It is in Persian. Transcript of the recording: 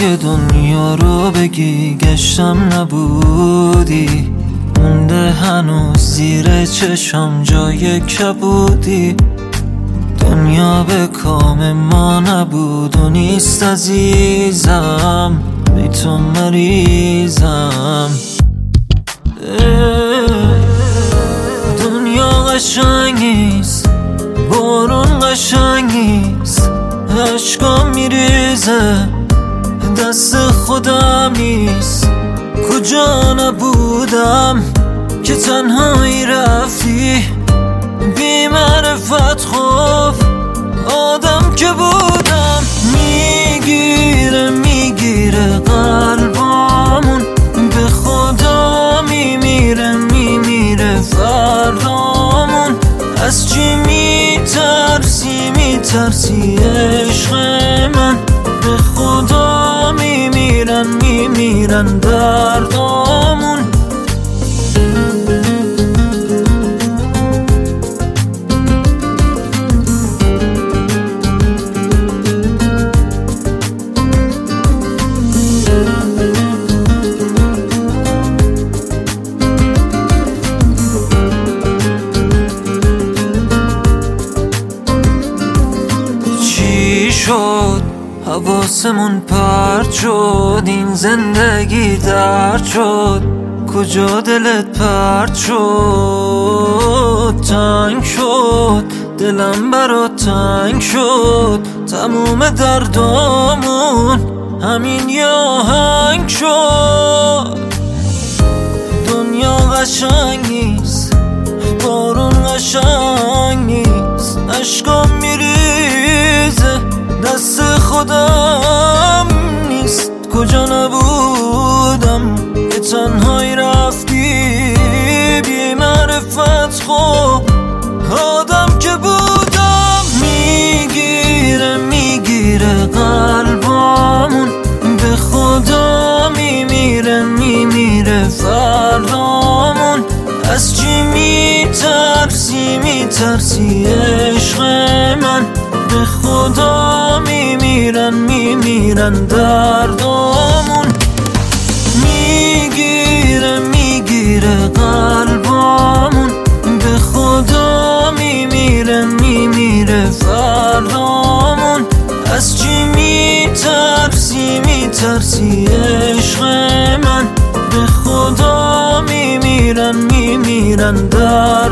جای دنیا رو بگی گشتم نبودی، مونده هنوز زیر چشم جای کبودی. دنیا به کام ما نبود و نیست عزیزم، بی تو مریضم. دنیا قشنگ نیست، بارون قشنگ نیست، عشقام میریزه دست خودم نیست. کجا نبودم که تنهایی رفتی، بی معرفت خوف آدم که بودم. میگیره قلبامون، به خدا میمیره فردامون. از چی میترسی عشق من، به خدا میمیرن دردامون. شد حواسمون پرت شد، این زندگی درد شد. کجا دلت پرت شد؟ تنگ شد دلم برات، تنگ شد تموم دردامون، همین یه آهنگ شد. دنیا قشنگ نیست، بارون قشنگ نیست، عشقام میریزه دست خودم نیست. کجا نبودم که تنهایی رفتی، بی معرفت خوب آدم که بودم. میگیره قلبامون، به خدا میمیره فردامون. از چی میترسی عشق من، به خدا میمیرن دردامون. میگیره قلبامون، به خدا میمیره فردامون. از چی میترسی عشق من، به خدا میمیرن دردامون.